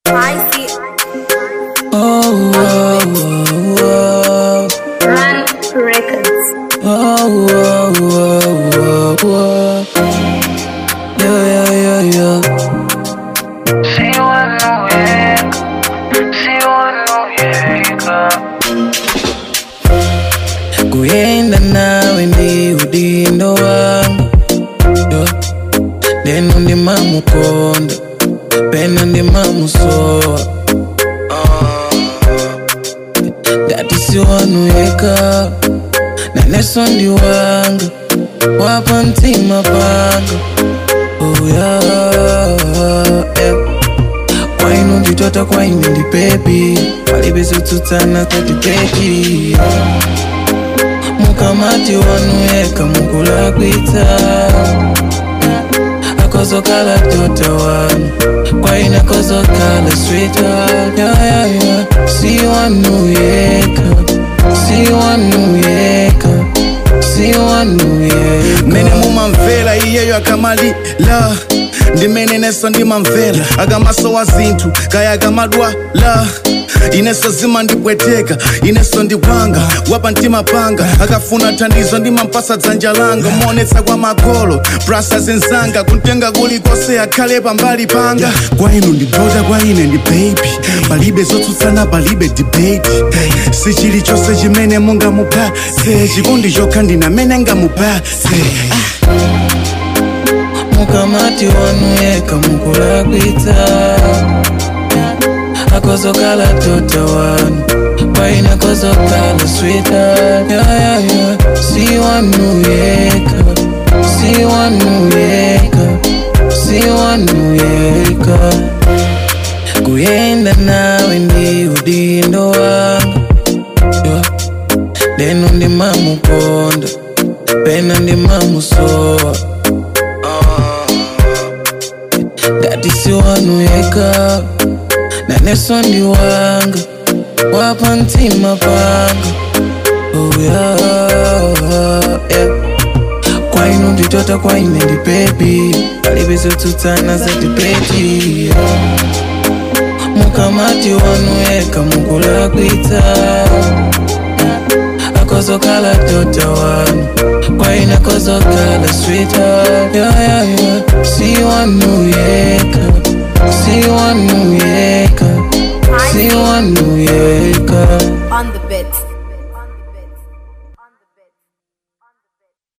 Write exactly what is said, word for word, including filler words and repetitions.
I see. Oh, oh, oh, oh. Run Records. Oh, oh, oh, oh, oh. Yeah, yeah, yeah, yeah. Si wanuyeka, si wanuyeka. Kuyenda nawe ndi udindo wangu, yeah. Neno ndi mamukonda, pena ndi mamusowa. Dati si wanuyeka, naneso ndi wanga, wapa ntima panga. Oh yeah, yeah. Kwainu nditota kwainu ndi baby, palibe zotsutana tati baby, yeah. Mukamati wanuyeka mukulakwitsa, akozokala tota wanu, kwaina kozokala sweetheart. Yeah, yeah, yeah. Si wanuyeka, si wanuyeka, si wanuyeka. Mene mumamvera iyeyo akamalila, ndimene neso ndimamvera akamasowa zinthu kaya akamadwala. Ineso zima ndipweteka, ineso ndikwanga wapa ntima panga, akafuna thandizo ndimampasa dzanja langa. Monetsa kwa makolo prasa zenzanga, kuntenga kulikose akhale pambali panga. Kwa inu ndi daughter, kwa ine ndi baby, palibe zotsutsana palibe debate. Si chilichonse chimene mungamupase, chikondi chokha ndinamene ngamupase. Mukamati wanuyeka mukulakwitsa, akozokala tota wanu, kwaina kozokala sweetheart. Yeah, yeah, yeah. Si wanuyeka, si wanuyeka, si wanuyeka. Kuyenda nawe ndi udindo wangu, yeah. Neno ndi mamukonda, pena ndi mamusowa. Dati si wanuyeka, naneso ndi wanga, wapa ntima panga. Oh yeah, yeah. Kwainu nditota kwaine ndi baby, palibe zotsutana zati baby, yeah. Mukamati wanuyeka mukulakwitsa, akozokala tota wanu, kwaina kozokala sweetheart. Yeah, yeah, yeah. Si wanuyeka, si wanuyeka, si wanuyeka. On the beat.